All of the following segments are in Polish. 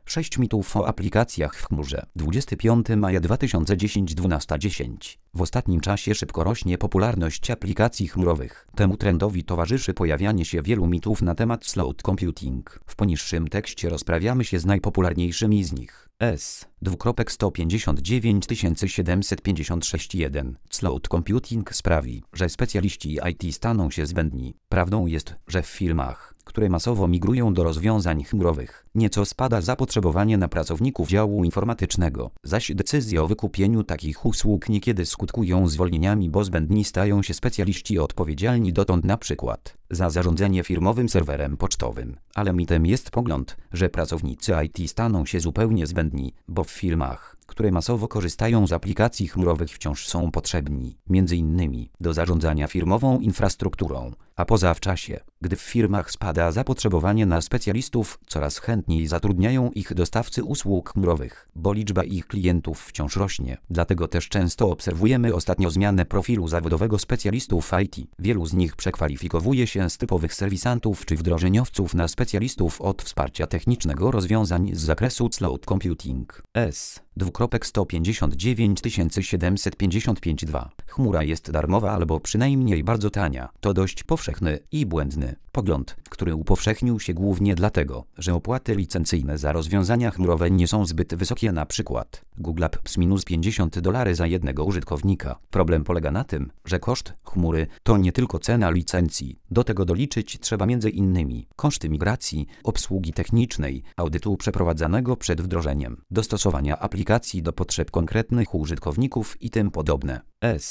6 mitów o aplikacjach w chmurze. 25 maja 2010 12:10. W ostatnim czasie szybko rośnie popularność aplikacji chmurowych. Temu trendowi towarzyszy pojawianie się wielu mitów na temat cloud computing. W poniższym tekście rozprawiamy się z najpopularniejszymi z nich. S:1597561. Cloud computing sprawi, że specjaliści IT staną się zbędni. Prawdą jest, że w firmach, które masowo migrują do rozwiązań chmurowych, nieco spada zapotrzebowanie na pracowników działu informatycznego, zaś decyzje o wykupieniu takich usług niekiedy skutkują zwolnieniami, bo zbędni stają się specjaliści odpowiedzialni dotąd na przykład za zarządzanie firmowym serwerem pocztowym. Ale mitem jest pogląd, że pracownicy IT staną się zupełnie zbędni, bo w firmach, które masowo korzystają z aplikacji chmurowych, wciąż są potrzebni, m.in. do zarządzania firmową infrastrukturą, a poza w czasie, gdy w firmach spada zapotrzebowanie na specjalistów, coraz chętniej zatrudniają ich dostawcy usług chmurowych, bo liczba ich klientów wciąż rośnie. Dlatego też często obserwujemy ostatnio zmianę profilu zawodowego specjalistów IT. Wielu z nich przekwalifikowuje się z typowych serwisantów czy wdrożeniowców na specjalistów od wsparcia technicznego rozwiązań z zakresu cloud computing. S:1597552. Chmura jest darmowa albo przynajmniej bardzo tania. To dość powszechny i błędny pogląd, który upowszechnił się głównie dlatego, że opłaty licencyjne za rozwiązania chmurowe nie są zbyt wysokie, na przykład Google Apps minus $50 za jednego użytkownika. Problem polega na tym, że koszt chmury to nie tylko cena licencji. Do tego doliczyć trzeba m.in. koszty migracji, obsługi technicznej, audytu przeprowadzanego przed wdrożeniem, dostosowania aplikacji do potrzeb konkretnych użytkowników i tym podobne.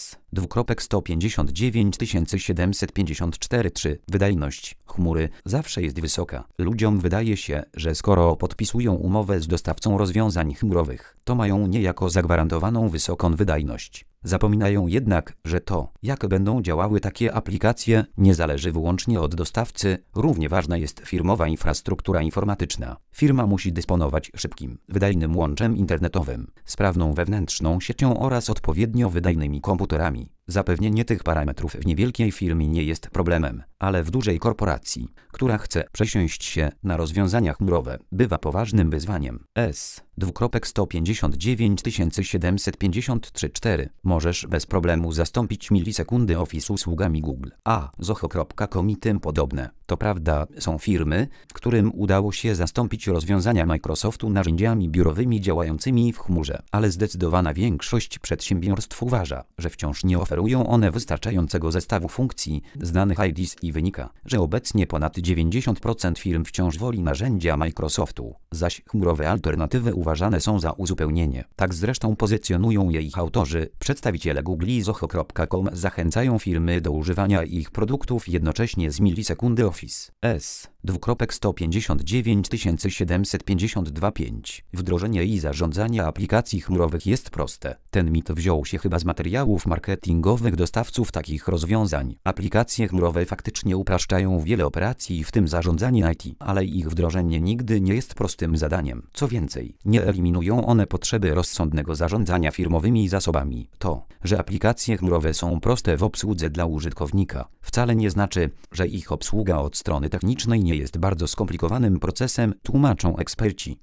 S:1597543. Wydajność chmury zawsze jest wysoka. Ludziom wydaje się, że skoro podpisują umowę z dostawcą rozwiązań chmurowych, to mają niejako zagwarantowaną wysoką wydajność. Zapominają jednak, że to, jak będą działały takie aplikacje, nie zależy wyłącznie od dostawcy. Równie ważna jest firmowa infrastruktura informatyczna. Firma musi dysponować szybkim, wydajnym łączem internetowym, sprawną wewnętrzną siecią oraz odpowiednio wydajnymi komputerami. Zapewnienie tych parametrów w niewielkiej firmie nie jest problemem, ale w dużej korporacji, która chce przesiąść się na rozwiązania chmurowe, bywa poważnym wyzwaniem. S:1597534. Możesz bez problemu zastąpić milisekundy Office usługami Google, Zoho.com i tym podobne. To prawda, są firmy, którym udało się zastąpić rozwiązania Microsoftu narzędziami biurowymi działającymi w chmurze, ale zdecydowana większość przedsiębiorstw uważa, że wciąż nie oferują one wystarczającego zestawu funkcji znanych IDs i wynika, że obecnie ponad 90% firm wciąż woli narzędzia Microsoftu, zaś chmurowe alternatywy uważane są za uzupełnienie. Tak zresztą pozycjonują je ich autorzy. Przedstawiciele Google i Zoho.com zachęcają firmy do używania ich produktów jednocześnie z milisekundy Office. S:1597525. Wdrożenie i zarządzanie aplikacji chmurowych jest proste. Ten mit wziął się chyba z materiałów marketingowych dostawców takich rozwiązań. Aplikacje chmurowe faktycznie upraszczają wiele operacji, w tym zarządzanie IT, ale ich wdrożenie nigdy nie jest prostym zadaniem. Co więcej, nie eliminują one potrzeby rozsądnego zarządzania firmowymi zasobami. To, że aplikacje chmurowe są proste w obsłudze dla użytkownika, wcale nie znaczy, że ich obsługa od strony technicznej nie jest bardzo skomplikowanym procesem, tłumaczą eksperci.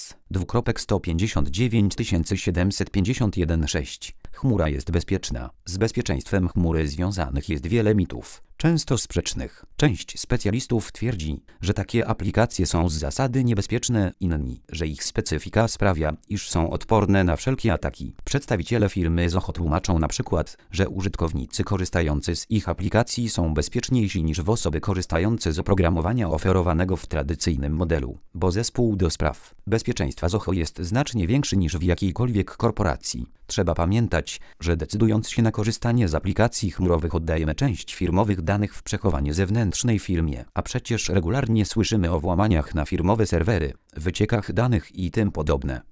S:1597516. Chmura jest bezpieczna. Z bezpieczeństwem chmury związanych jest wiele mitów, często sprzecznych. Część specjalistów twierdzi, że takie aplikacje są z zasady niebezpieczne, inni, że ich specyfika sprawia, iż są odporne na wszelkie ataki. Przedstawiciele firmy Zoho tłumaczą na przykład, że użytkownicy korzystający z ich aplikacji są bezpieczniejsi niż osoby korzystające z oprogramowania oferowanego w tradycyjnym modelu, bo zespół do spraw bezpieczeństwa Zoho jest znacznie większy niż w jakiejkolwiek korporacji. Trzeba pamiętać, że decydując się na korzystanie z aplikacji chmurowych oddajemy część firmowych danych w przechowanie zewnętrznej firmie, a przecież regularnie słyszymy o włamaniach na firmowe serwery, wyciekach danych i tym podobne.